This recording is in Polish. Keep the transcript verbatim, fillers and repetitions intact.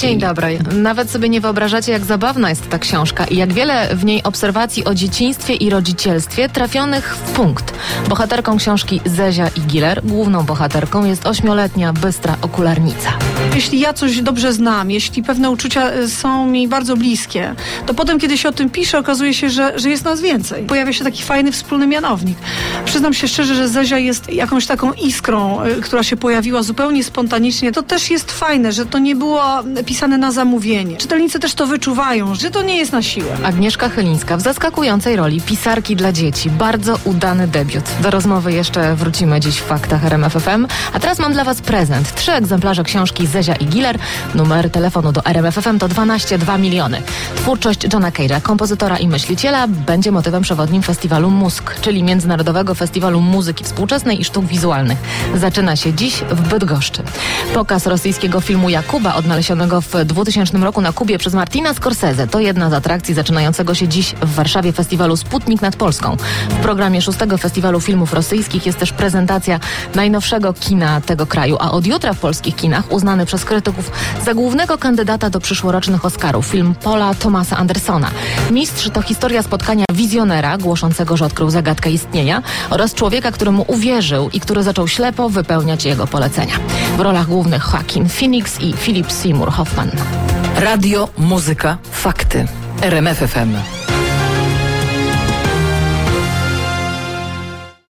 Dzień dobry. Nawet sobie nie wyobrażacie, jak zabawna jest ta książka i jak wiele w niej obserwacji o dzieciństwie i rodzicielstwie trafionych w punkt. Bohaterką książki Zezia i Giler, główną bohaterką jest ośmioletnia, bystra okularnica. Jeśli ja coś dobrze znam, jeśli pewne uczucia są mi bardzo bliskie, to potem, kiedy się o tym pisze, okazuje się, że, że jest nas więcej. Pojawia się taki fajny wspólny mianownik. Przyznam się szczerze, że Zezia jest jakąś taką iskrą, która się pojawiła zupełnie spontanicznie. To też jest fajne, że to nie było pisane na zamówienie. Czytelnicy też to wyczuwają, że to nie jest na siłę. Agnieszka Chylińska w zaskakującej roli pisarki dla dzieci. Bardzo udany debiut. Do rozmowy jeszcze wrócimy dziś w Faktach R M F F M. A teraz mam dla Was prezent. Trzy egzemplarze książki Zezia i Giler. Numer telefonu do R M F F M to dwanaście dwa miliony. Twórczość Johna Cage'a, kompozytora i myśliciela, będzie motywem przewodnim festiwalu Mózg, czyli Międzynarodowego Festiwalu Muzyki Współczesnej i Sztuk Wizualnych. Zaczyna się dziś w Bydgoszczy. Pokaz rosyjskiego filmu Jakuba, odnalezionego w dwutysięcznym roku na Kubie przez Martina Scorsese, to jedna z atrakcji zaczynającego się dziś w Warszawie festiwalu Sputnik nad Polską. W programie szóstego Festiwalu Filmów Rosyjskich jest też prezentacja najnowszego kina tego kraju, a od jutra w polskich kinach uznany przez krytyków za głównego kandydata do przyszłorocznych Oscarów film Paula Thomasa Andersona. Mistrz to historia spotkania wizjonera głoszącego, że odkrył zagadkę istnienia, oraz człowieka, któremu uwierzył i który zaczął ślepo wypełniać jego polecenia. W rolach głównych Joaquin Phoenix i Philip Seymour Hoffman. Radio, muzyka, fakty. R M F F M.